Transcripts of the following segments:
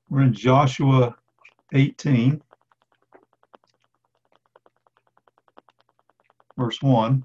We're in Joshua 18, verse 1.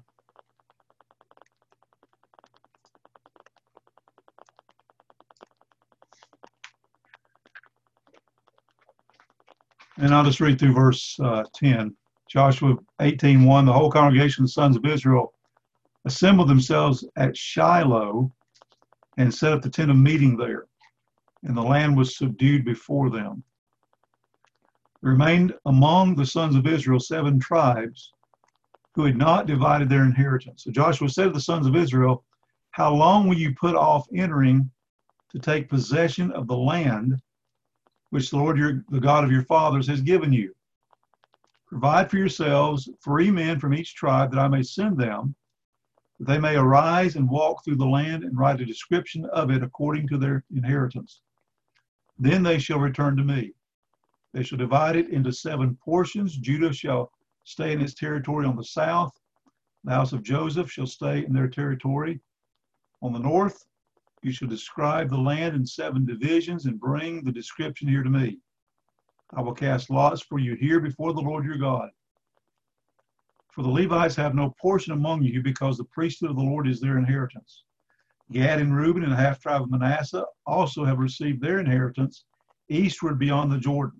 And I'll just read through verse 10. Joshua 18:1, the whole congregation of the sons of Israel assembled themselves at Shiloh and set up the tent of meeting there, and the land was subdued before them. There remained among the sons of Israel 7 tribes who had not divided their inheritance. So Joshua said to the sons of Israel, how long will you put off entering to take possession of the land which the Lord, the God of your fathers, has given you? Provide for yourselves 3 men from each tribe, that I may send them, that they may arise and walk through the land and write a description of it according to their inheritance. Then they shall return to me. They shall divide it into 7 portions. Judah shall stay in its territory on the south. The house of Joseph shall stay in their territory on the north. You shall describe the land in 7 divisions and bring the description here to me. I will cast lots for you here before the Lord your God. For the Levites have no portion among you, because the priesthood of the Lord is their inheritance. Gad and Reuben and the half tribe of Manasseh also have received their inheritance eastward beyond the Jordan,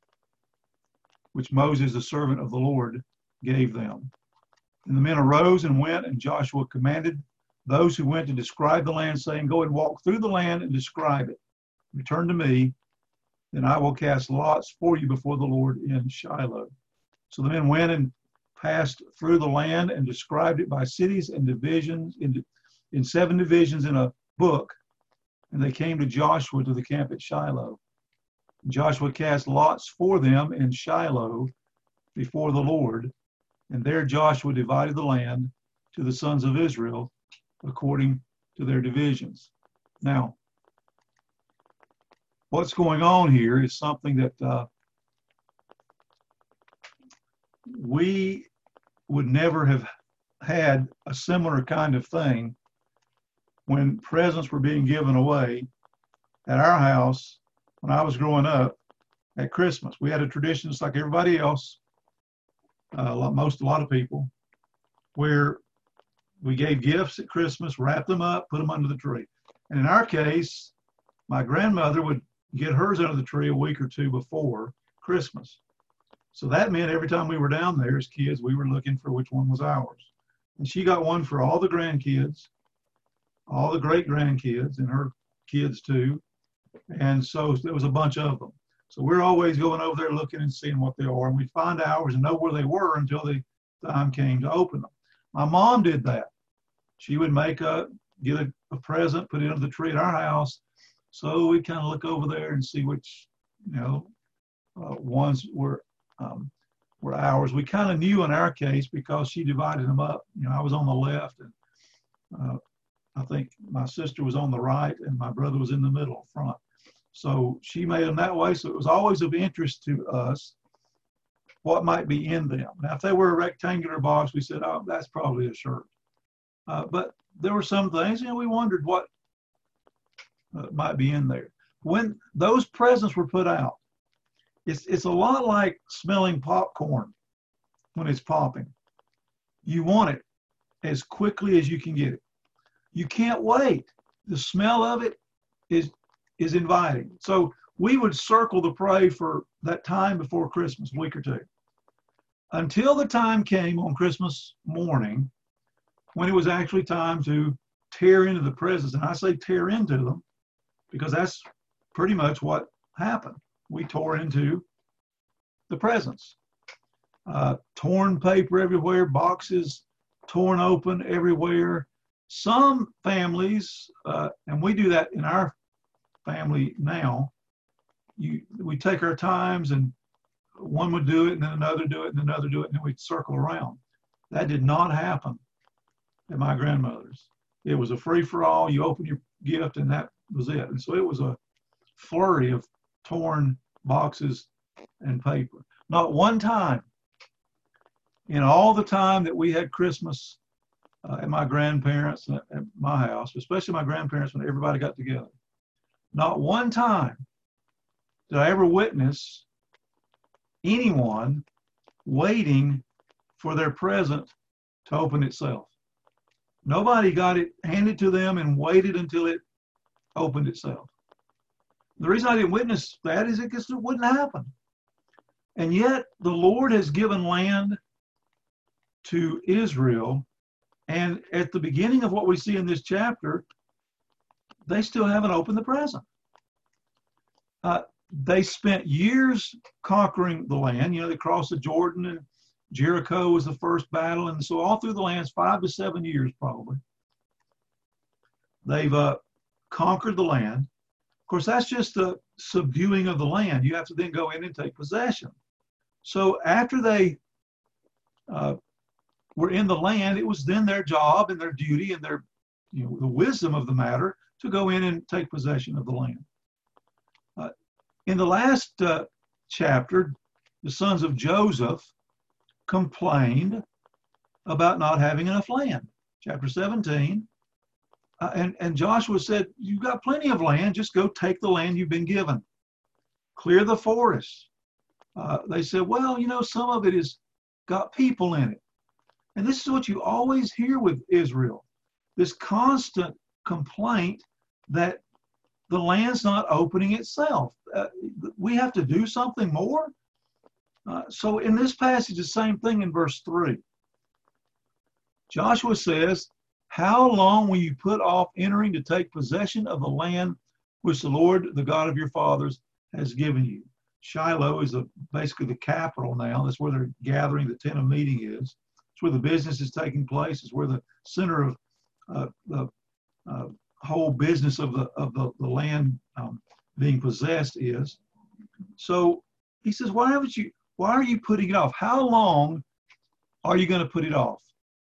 which Moses, the servant of the Lord, gave them. And the men arose and went, and Joshua commanded those who went to describe the land, saying, go and walk through the land and describe it. Return to me, then I will cast lots for you before the Lord in Shiloh. So the men went and passed through the land and described it by cities and divisions, in 7 divisions in a book. And they came to Joshua to the camp at Shiloh. Joshua cast lots for them in Shiloh before the Lord, and there Joshua divided the land to the sons of Israel according to their divisions. Now, what's going on here is something that we would never have had a similar kind of thing when presents were being given away at our house when I was growing up at Christmas. We had a tradition just like everybody else, a lot of people, where we gave gifts at Christmas, wrapped them up, put them under the tree. And in our case, my grandmother would get hers under the tree a week or 2 before Christmas. So that meant every time we were down there as kids, we were looking for which one was ours. And she got one for all the grandkids, all the great-grandkids, and her kids too. And so there was a bunch of them. So we're always going over there looking and seeing what they are. And we'd find ours and know where they were until the time came to open them. My mom did that. She would get a present, put it under the tree at our house. So we kind of look over there and see which, ones were ours. We kind of knew in our case because she divided them up. I was on the left, and I think my sister was on the right, and my brother was in the middle front. So she made them that way. So it was always of interest to us what might be in them. Now, if they were a rectangular box, we said, oh, that's probably a shirt. But there were some things, we wondered what might be in there. When those presents were put out, it's a lot like smelling popcorn when it's popping. You want it as quickly as you can get it. You can't wait. The smell of it is inviting. So we would circle the prey for that time before Christmas, a week or 2, until the time came on Christmas morning when it was actually time to tear into the presents. And I say tear into them because that's pretty much what happened. We tore into the presents. Torn paper everywhere, boxes torn open everywhere. Some families, and we do that in our family now, we take our times, and one would do it, and then another do it, and another do it, and then we'd circle around. That did not happen at my grandmother's. It was a free-for-all. You open your gift, and that was it. And so it was a flurry of torn boxes and paper. Not one time in all the time that we had Christmas at my grandparents' at my house, especially my grandparents when everybody got together, not one time did I ever witness anyone waiting for their present to open itself. Nobody got it handed to them and waited until it opened itself. The reason I didn't witness that is because it wouldn't happen. And yet the Lord has given land to Israel. And at the beginning of what we see in this chapter, they still haven't opened the present. They spent years conquering the land. You know, they crossed the Jordan, and Jericho was the first battle. And so all through the land, 5 to 7 years probably, they've conquered the land. Of course, that's just the subduing of the land. You have to then go in and take possession. So after they were in the land, it was then their job and their duty and their, you know, the wisdom of the matter to go in and take possession of the land. In the last chapter, the sons of Joseph complained about not having enough land. Chapter 17. And Joshua said, you've got plenty of land, just go take the land you've been given. Clear the forests. They said, well, you know, some of it has got people in it. And this is what you always hear with Israel, this constant complaint that the land's not opening itself. We have to do something more. So in this passage, the same thing in verse 3. Joshua says, how long will you put off entering to take possession of the land which the Lord, the God of your fathers, has given you? Shiloh is basically the capital now. That's where they're gathering. The tent of meeting is. It's where the business is taking place. It's where the center of the whole business of the land being possessed is. So he says, why are you putting it off? How long are you going to put it off?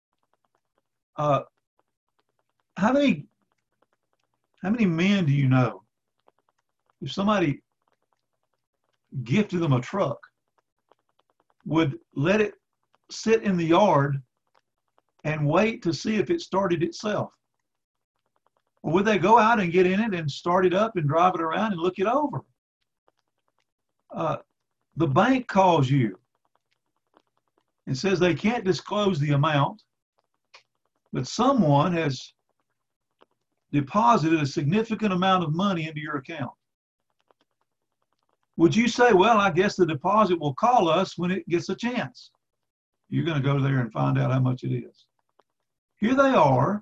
How many men do you know, if somebody gifted them a truck, would let it sit in the yard and wait to see if it started itself? Or would they go out and get in it and start it up and drive it around and look it over? The bank calls you and says they can't disclose the amount, but someone has deposited a significant amount of money into your account. Would you say, well, I guess the deposit will call us when it gets a chance? You're going to go there and find out how much it is. Here they are,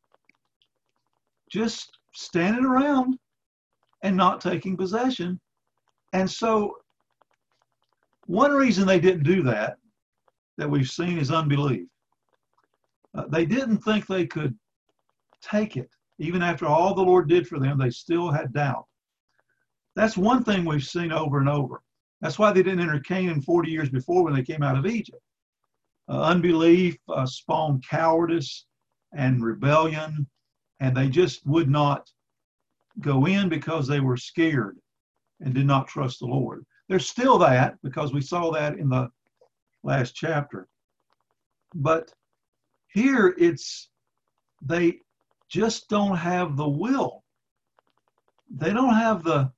just standing around and not taking possession. And so one reason they didn't do that we've seen, is unbelief. They didn't think they could take it. Even after all the Lord did for them, they still had doubt. That's one thing we've seen over and over. That's why they didn't enter Canaan 40 years before when they came out of Egypt. Unbelief spawned cowardice and rebellion, and they just would not go in because they were scared and did not trust the Lord. There's still that, because we saw that in the last chapter. But here they just don't have the will. They don't have the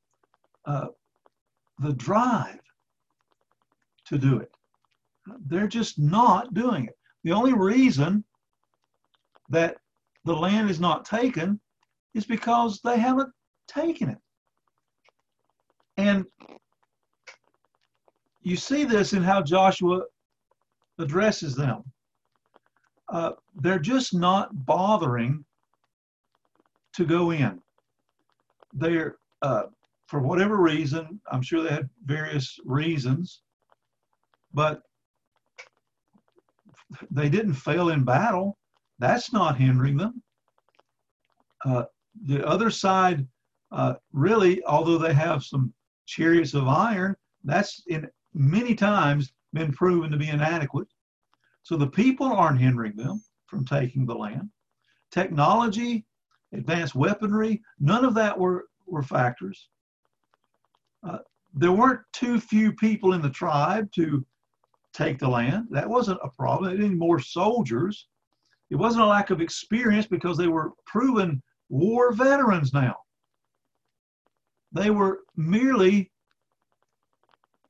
drive to do it. They're just not doing it. The only reason that the land is not taken is because they haven't taken it. And you see this in how Joshua addresses them. They're just not bothering to go in. They're, for whatever reason, I'm sure they had various reasons, but they didn't fail in battle. That's not hindering them. The other side, really, although they have some chariots of iron, that's in many times been proven to be inadequate. So the people aren't hindering them from taking the land. Technology, advanced weaponry, none of that were factors. There weren't too few people in the tribe to take the land. That wasn't a problem. They didn't need more soldiers. It wasn't a lack of experience, because they were proven war veterans now. They were merely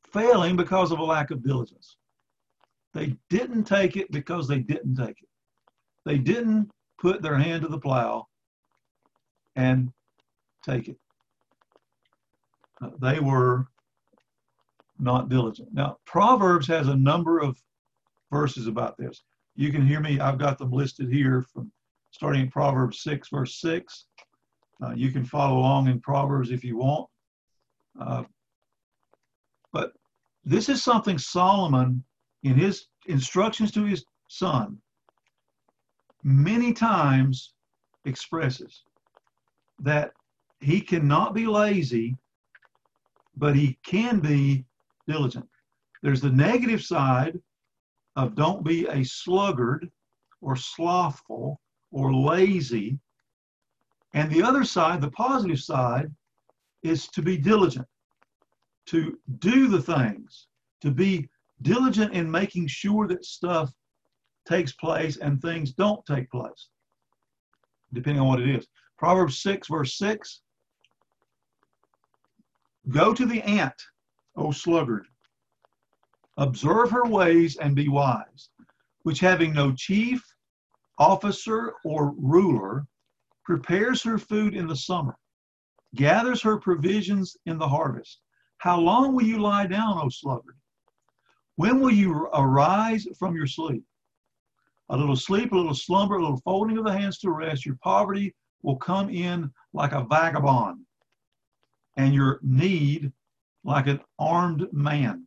failing because of a lack of diligence. They didn't take it because they didn't take it. They didn't put their hand to the plow and take it. They were not diligent. Now, Proverbs has a number of verses about this. You can hear me. I've got them listed here from starting in Proverbs 6, verse 6. You can follow along in Proverbs if you want. But this is something Solomon, in his instructions to his son, many times expresses that he cannot be lazy, but he can be diligent. There's the negative side of don't be a sluggard or slothful or lazy. And the other side, the positive side, is to be diligent, to do the things, to be diligent in making sure that stuff takes place and things don't take place, depending on what it is. Proverbs 6, verse 6, go to the ant, O sluggard, observe her ways and be wise, which having no chief, officer, or ruler, prepares her food in the summer, gathers her provisions in the harvest. How long will you lie down, O sluggard? When will you arise from your sleep? A little sleep, a little slumber, a little folding of the hands to rest. Your poverty will come in like a vagabond, and your need like an armed man.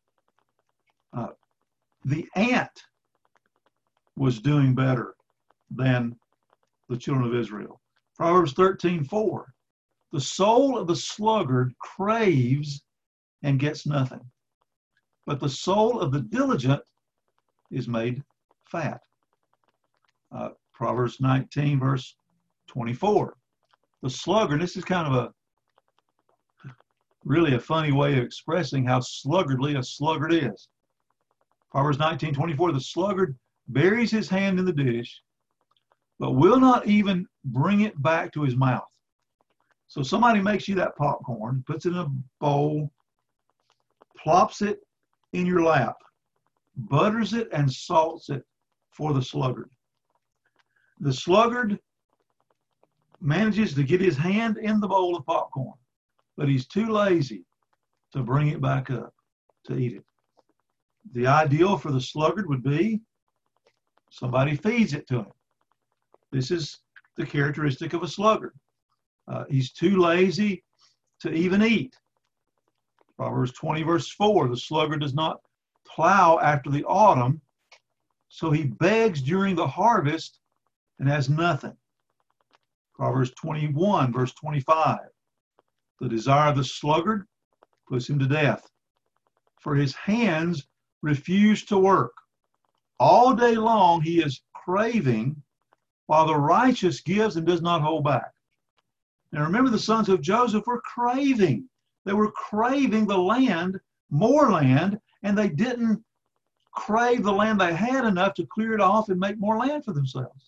The ant was doing better than the children of Israel. Proverbs 13:4. The soul of the sluggard craves and gets nothing, but the soul of the diligent is made fat. Proverbs 19, verse 24. The sluggard, this is kind of really a funny way of expressing how sluggardly a sluggard is. Proverbs 19:24, the sluggard buries his hand in the dish, but will not even bring it back to his mouth. So somebody makes you that popcorn, puts it in a bowl, plops it in your lap, butters it and salts it for the sluggard. The sluggard manages to get his hand in the bowl of popcorn, but he's too lazy to bring it back up to eat it. The ideal for the sluggard would be somebody feeds it to him. This is the characteristic of a sluggard. He's too lazy to even eat. Proverbs 20, verse 4, the sluggard does not plow after the autumn, so he begs during the harvest and has nothing. Proverbs 21, verse 25, the desire of the sluggard puts him to death, for his hands refuse to work. All day long he is craving, while the righteous gives and does not hold back. Now remember, the sons of Joseph were craving. They were craving the land, more land, and they didn't crave the land they had enough to clear it off and make more land for themselves.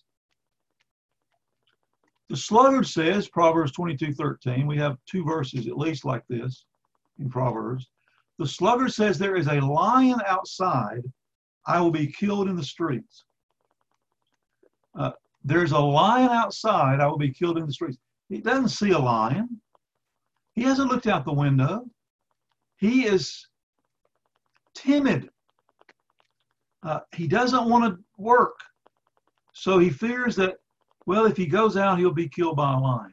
The sluggard says, Proverbs 22:13, we have two verses at least like this in Proverbs. The sluggard says, there is a lion outside, I will be killed in the streets. There's a lion outside, I will be killed in the streets. He doesn't see a lion. He hasn't looked out the window. He is timid. He doesn't want to work. So he fears that, well, if he goes out, he'll be killed by a lion.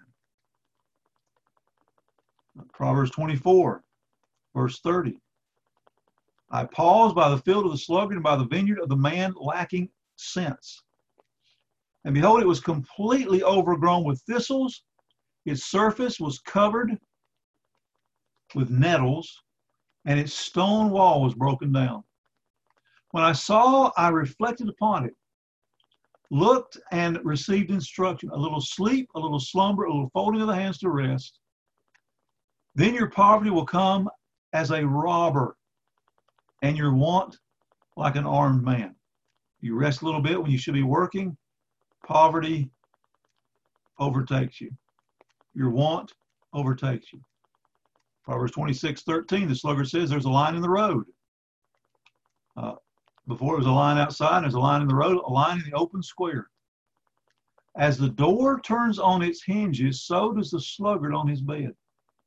Proverbs 24, verse 30. I pause by the field of the sluggard and by the vineyard of the man lacking sense. And behold, it was completely overgrown with thistles. Its surface was covered with nettles, and its stone wall was broken down. When I saw, I reflected upon it, looked and received instruction, a little sleep, a little slumber, a little folding of the hands to rest. Then your poverty will come as a robber, and your want like an armed man. You rest a little bit when you should be working, poverty overtakes you. Your want overtakes you. Proverbs 26:13, the sluggard says there's a line in the road. Before it was a line outside, there's a line in the road, a line in the open square. As the door turns on its hinges, so does the sluggard on his bed.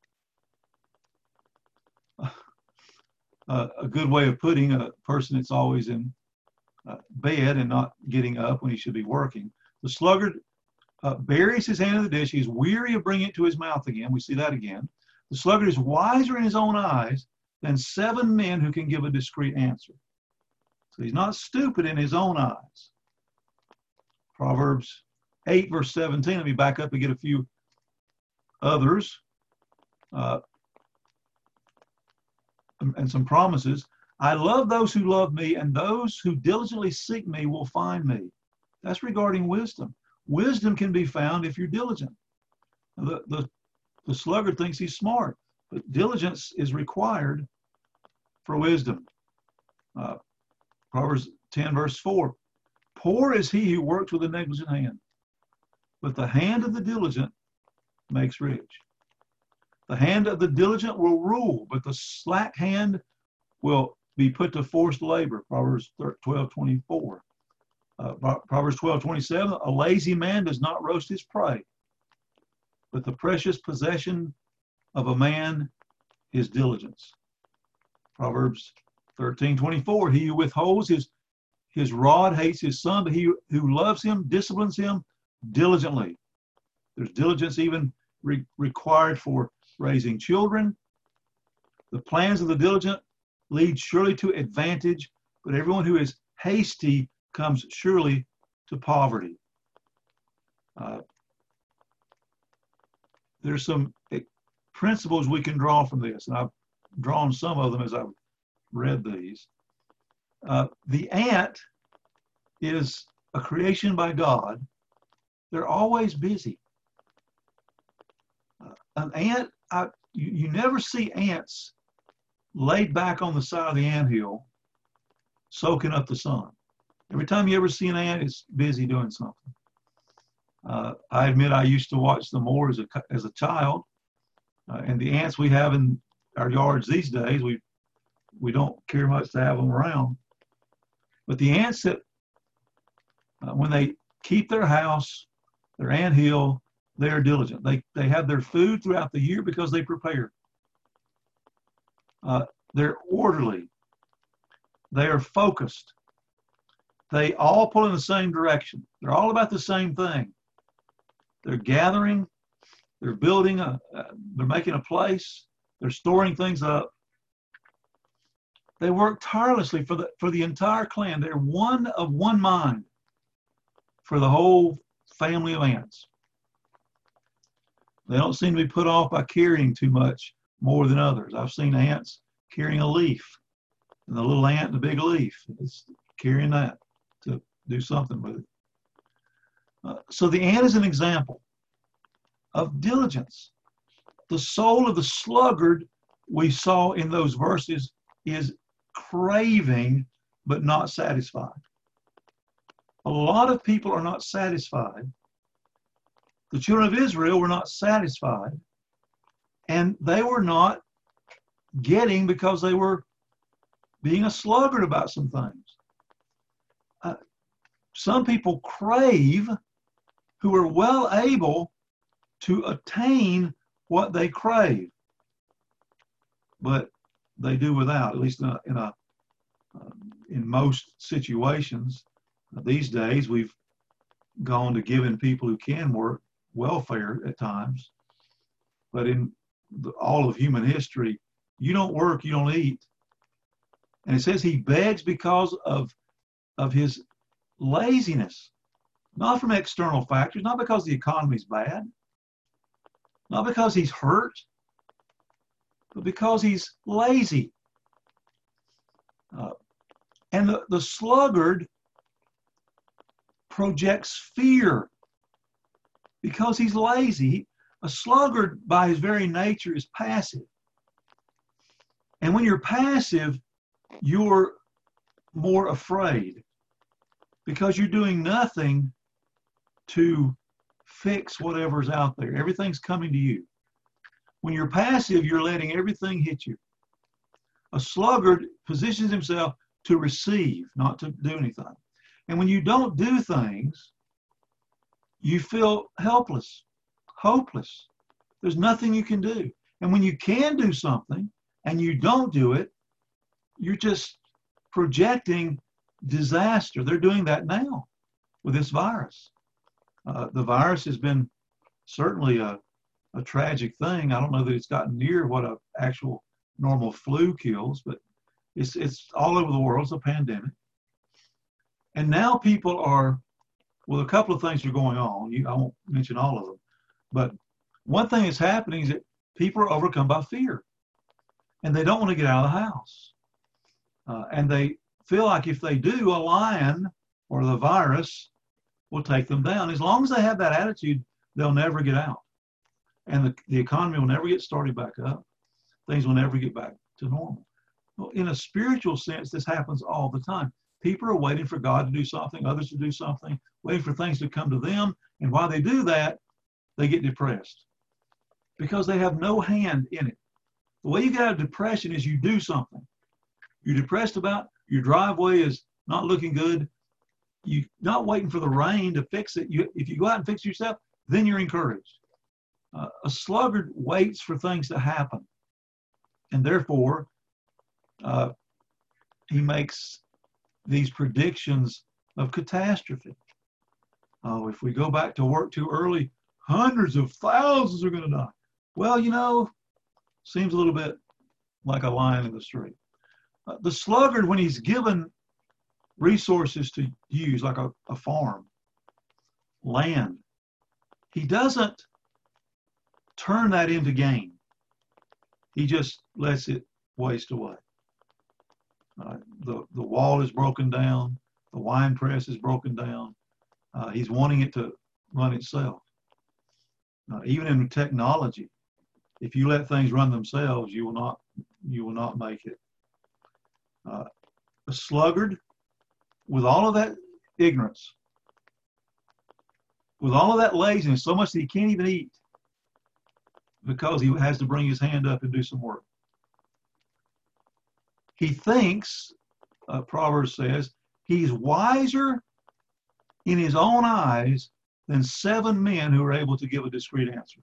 A good way of putting a person that's always in bed and not getting up when he should be working. The sluggard buries his hand in the dish. He's weary of bringing it to his mouth again. We see that again. The sluggard is wiser in his own eyes than 7 men who can give a discreet answer. So he's not stupid in his own eyes. Proverbs 8, verse 17. Let me back up and get a few others and some promises. I love those who love me, and those who diligently seek me will find me. That's regarding wisdom. Wisdom can be found if you're diligent. The sluggard thinks he's smart, but diligence is required for wisdom. Proverbs 10, verse 4. Poor is he who works with a negligent hand, but the hand of the diligent makes rich. The hand of the diligent will rule, but the slack hand will be put to forced labor. Proverbs 12:24. Proverbs 12:27. A lazy man does not roast his prey, but the precious possession of a man is diligence. Proverbs 13:24. He who withholds his rod hates his son, but he who loves him disciplines him diligently. There's diligence even required for raising children. The plans of the diligent lead surely to advantage, but everyone who is hasty comes surely to poverty. There's some principles we can draw from this, and I've drawn some of them as I've read these. The ant is a creation by God. They're always busy. An ant, you never see ants laid back on the side of the anthill soaking up the sun. Every time you ever see an ant, it's busy doing something. I admit I used to watch them more as a child, and the ants we have in our yards these days, we don't care much to have them around. But the ants that, when they keep their house, their anthill, they are diligent. They have their food throughout the year because they prepare. They're orderly. They are focused. They all pull in the same direction. They're all about the same thing. They're gathering. They're building. They're making a place. They're storing things up. They work tirelessly for the entire clan. They're one of one mind for the whole family of ants. They don't seem to be put off by carrying too much more than others. I've seen ants carrying a leaf, and the little ant and the big leaf. It's carrying that to do something with it. So the ant is an example of diligence. The soul of the sluggard we saw in those verses is craving but not satisfied. A lot of people are not satisfied. The children of Israel were not satisfied, and they were not getting because they were being a sluggard about some things. Some people crave who are well able to attain what they crave, but they do without, at least in most situations. These days, we've gone to giving people who can work welfare at times, but in all of human history, you don't work, you don't eat. And it says he begs because of his laziness, not from external factors, not because the economy's bad, not because he's hurt, but because he's lazy. And the sluggard projects fear because he's lazy. A sluggard, by his very nature, is passive. And when you're passive, you're more afraid because you're doing nothing to fix whatever's out there. Everything's coming to you. When you're passive, you're letting everything hit you. A sluggard positions himself to receive, not to do anything. And when you don't do things, you feel helpless, hopeless. There's nothing you can do. And when you can do something and you don't do it, you're just projecting disaster. They're doing that now with this virus. The virus has been certainly a tragic thing. I don't know that it's gotten near what an actual normal flu kills, but it's all over the world. It's a pandemic. And now people are, well, a couple of things are going on. I won't mention all of them. But one thing that's happening is that people are overcome by fear. And they don't want to get out of the house. And they feel like if they do, a lion or the virus will take them down. As long as they have that attitude, they'll never get out. And the economy will never get started back up. Things will never get back to normal. Well, in a spiritual sense, this happens all the time. People are waiting for God to do something, others to do something, waiting for things to come to them. And while they do that, they get depressed because they have no hand in it. The way you get out of depression is you do something. You're depressed about your driveway is not looking good. You're not waiting for the rain to fix it. If you go out and fix it yourself, then you're encouraged. A sluggard waits for things to happen. And therefore, he makes these predictions of catastrophe. Oh, if we go back to work too early, hundreds of thousands are going to die. Well, seems a little bit like a lion in the street. The sluggard, when he's given resources to use, like a farm, land, he doesn't turn that into gain. He just lets it waste away. The wall is broken down. The wine press is broken down. He's wanting it to run itself. Even in technology, if you let things run themselves, you will not make it. A sluggard, with all of that ignorance, with all of that laziness, so much that he can't even eat because he has to bring his hand up and do some work. He thinks, Proverbs says, he's wiser in his own eyes than 7 men who are able to give a discreet answer.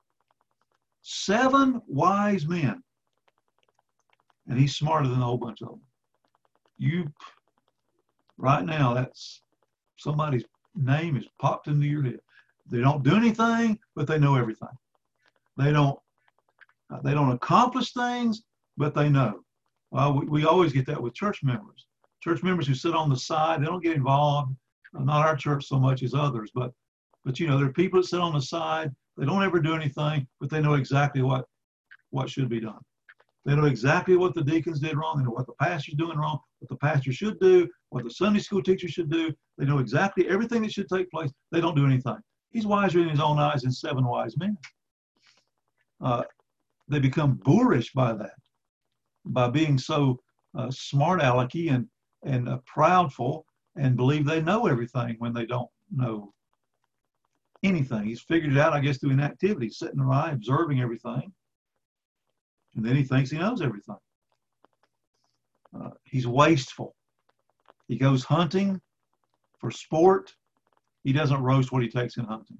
7 wise men. And he's smarter than a whole bunch of them. Right now, that's somebody's name is popped into your head. They don't do anything, but they know everything. They don't accomplish things, but they know. Well, we always get that with church members. Church members who sit on the side, they don't get involved. Not our church so much as others, but there are people that sit on the side. They don't ever do anything, but they know exactly what should be done. They know exactly what the deacons did wrong. They know what the pastor's doing wrong, what the pastor should do, what the Sunday school teacher should do. They know exactly everything that should take place. They don't do anything. He's wiser in his own eyes than 7 wise men. They become boorish by that, by being so smart alecky and proudful and believe they know everything when they don't know anything. He's figured it out, I guess, through inactivity, sitting around, observing everything. And then he thinks he knows everything. He's wasteful. He goes hunting for sport. He doesn't roast what he takes in hunting.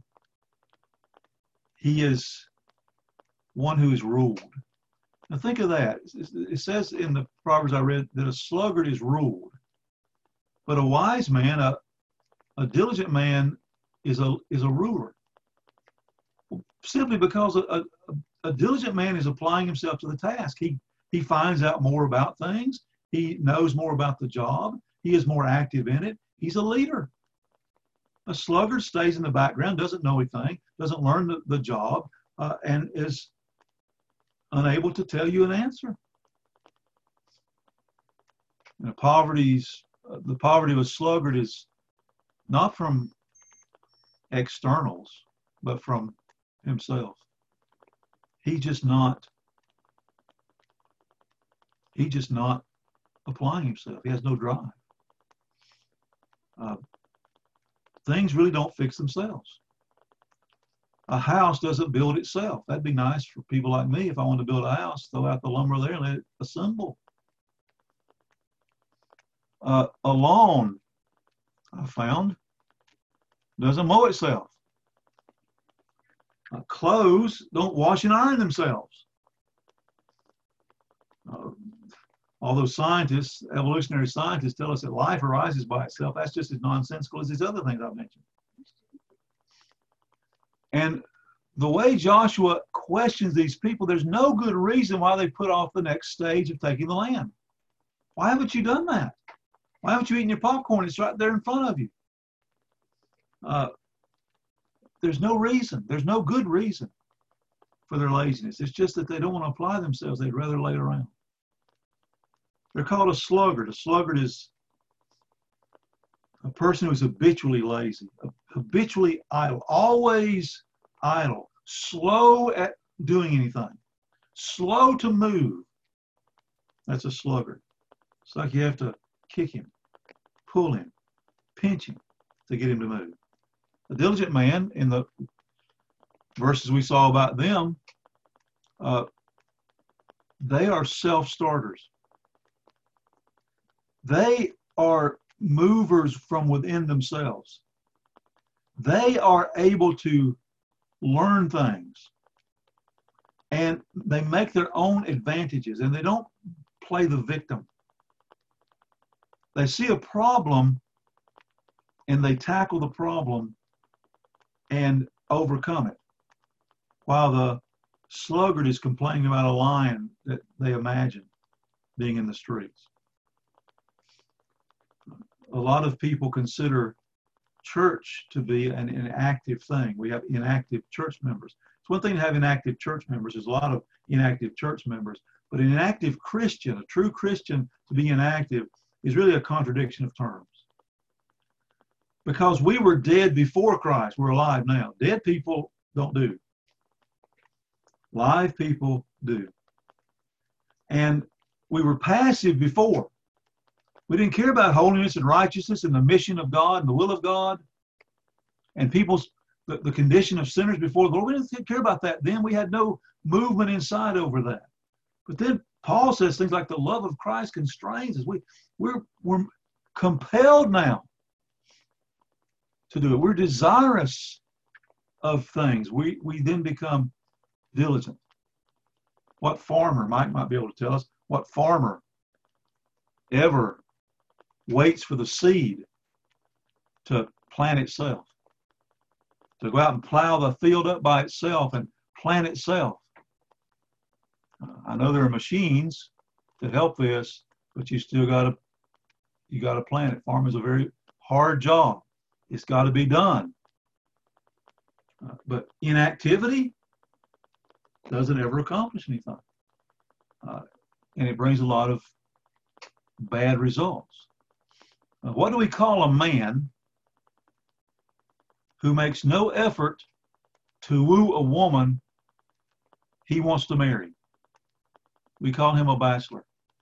He is one who is ruled. Now think of that. It says in the Proverbs I read that a sluggard is ruled. But a wise man, a diligent man is a ruler. Simply because a diligent man is applying himself to the task. He finds out more about things. He knows more about the job. He is more active in it. He's a leader. A sluggard stays in the background, doesn't know anything, doesn't learn the job, and is unable to tell you an answer. The poverty of a sluggard is not from externals, but from himself. He's just not applying himself. He has no drive. Things really don't fix themselves. A house doesn't build itself. That'd be nice for people like me. If I want to build a house, throw out the lumber there and let it assemble. A lawn, I found, doesn't mow itself. Clothes don't wash and iron themselves. All those scientists, evolutionary scientists, tell us that life arises by itself. That's just as nonsensical as these other things I've mentioned. And the way Joshua questions these people, there's no good reason why they put off the next stage of taking the land. Why haven't you done that? Why haven't you eaten your popcorn? It's right there in front of you. There's no reason. There's no good reason for their laziness. It's just that they don't want to apply themselves. They'd rather lay around. They're called a sluggard. A sluggard is a person who's habitually lazy, habitually idle, always idle, slow at doing anything, slow to move. That's a sluggard. It's like you have to kick him, pull him, pinch him to get him to move. A diligent man, in the verses we saw about them, they are self-starters. They are movers from within themselves. They are able to learn things, and they make their own advantages, and they don't play the victim. They see a problem and they tackle the problem and overcome it, while the sluggard is complaining about a lion that they imagine being in the streets. A lot of people consider church to be an inactive thing. We have inactive church members. It's one thing to have inactive church members. There's a lot of inactive church members. But an inactive Christian, a true Christian, to be inactive is really a contradiction of terms. Because we were dead before Christ. We're alive now. Dead people don't do. Live people do. And we were passive before. We didn't care about holiness and righteousness and the mission of God and the will of God and people's the condition of sinners before the Lord. We didn't care about that then. We had no movement inside over that. But then Paul says things like the love of Christ constrains us. We're compelled now to do it. We're desirous of things. We then become diligent. What farmer, Mike might be able to tell us, what farmer ever waits for the seed to plant itself, to go out and plow the field up by itself and plant itself? I know there are machines that help this, but you still got to plant it. Farming is a very hard job. It's got to be done. But inactivity doesn't ever accomplish anything. And it brings a lot of bad results. What do we call a man who makes no effort to woo a woman he wants to marry? We call him a bachelor.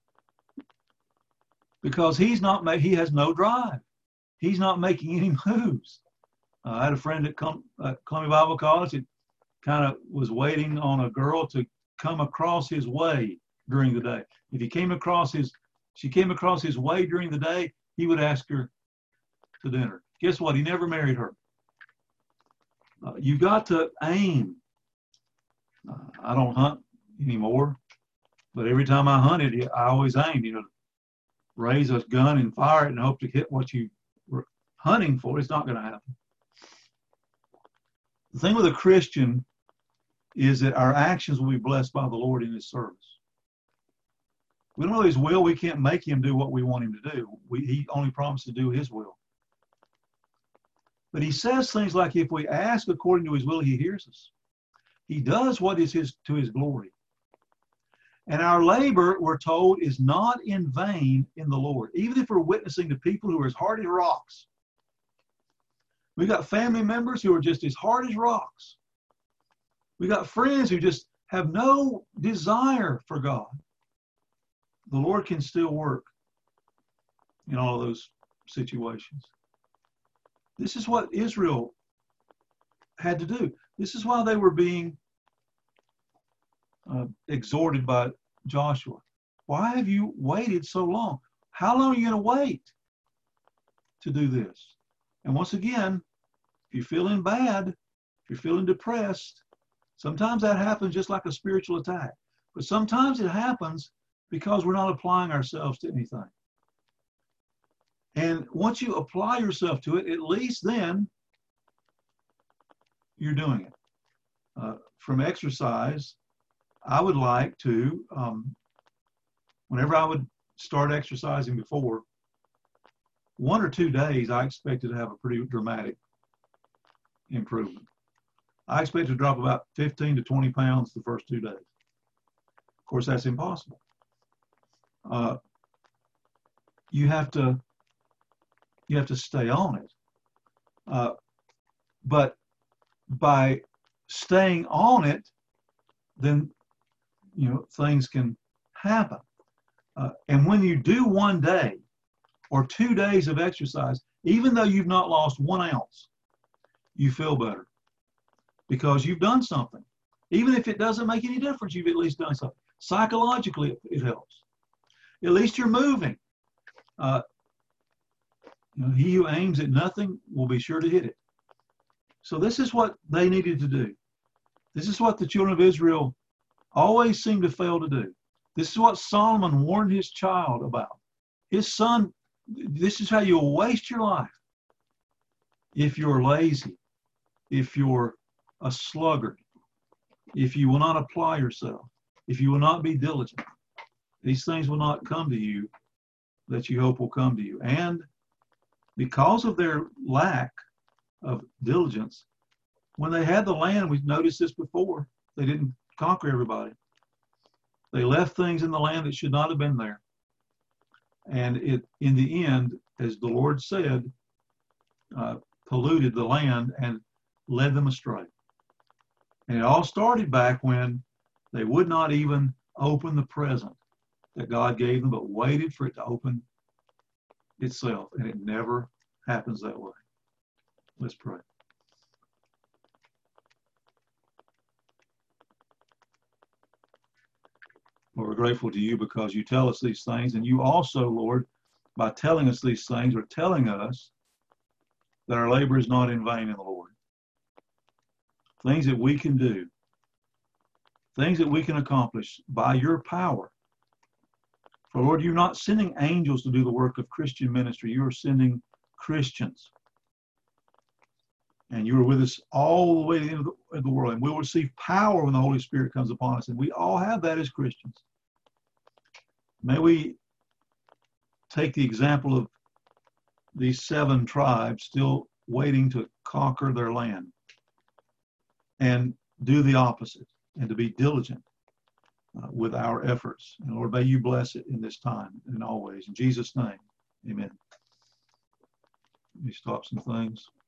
Because he has no drive. He's not making any moves. I had a friend at Columbia Bible College that kind of was waiting on a girl to come across his way during the day. If she came across his way during the day, he would ask her to dinner. Guess what? He never married her. You got to aim. I don't hunt anymore, but every time I hunted, I always aimed. Raise a gun and fire it and hope to hit what you were hunting for. It's not going to happen. The thing with a Christian is that our actions will be blessed by the Lord in His service. We don't know His will. We can't make Him do what we want Him to do. He only promised to do His will. But He says things like, if we ask according to His will, He hears us. He does what is to His glory. And our labor, we're told, is not in vain in the Lord. Even if we're witnessing to people who are as hard as rocks. We got family members who are just as hard as rocks. We got friends who just have no desire for God. The Lord can still work in all of those situations. This is what Israel had to do. This is why they were being exhorted by Joshua. Why have you waited so long? How long are you going to wait to do this? And once again, if you're feeling bad, if you're feeling depressed, sometimes that happens just like a spiritual attack. But sometimes it happens because we're not applying ourselves to anything. And once you apply yourself to it, at least then you're doing it. From exercise, I would like to, whenever I would start exercising before, 1 or 2 days, I expected to have a pretty dramatic improvement. I expect to drop about 15 to 20 pounds the first 2 days. Of course, that's impossible. You have to stay on it. But by staying on it, then things can happen. And when you do 1 day or 2 days of exercise, even though you've not lost 1 ounce, you feel better because you've done something. Even if it doesn't make any difference, you've at least done something. Psychologically, it helps. At least you're moving. He who aims at nothing will be sure to hit it. So this is what they needed to do. This is what the children of Israel always seem to fail to do. This is what Solomon warned his child about. His son, this is how you'll waste your life if you're lazy, if you're a sluggard, if you will not apply yourself, if you will not be diligent. These things will not come to you that you hope will come to you. And because of their lack of diligence, when they had the land, we've noticed this before, they didn't conquer everybody. They left things in the land that should not have been there. And it, in the end, as the Lord said, polluted the land and led them astray. And it all started back when they would not even open the present that God gave them, but waited for it to open itself. And it never happens that way. Let's pray. Lord, we're grateful to you because you tell us these things. And you also, Lord, by telling us these things, are telling us that our labor is not in vain in the Lord. Things that we can do, things that we can accomplish by your power. For Lord, you're not sending angels to do the work of Christian ministry. You are sending Christians. And you are with us all the way to the end of the world. And we'll receive power when the Holy Spirit comes upon us. And we all have that as Christians. May we take the example of these 7 tribes still waiting to conquer their land and do the opposite and to be diligent with our efforts. And Lord, may you bless it in this time and always. In Jesus' name, amen. Let me stop some things.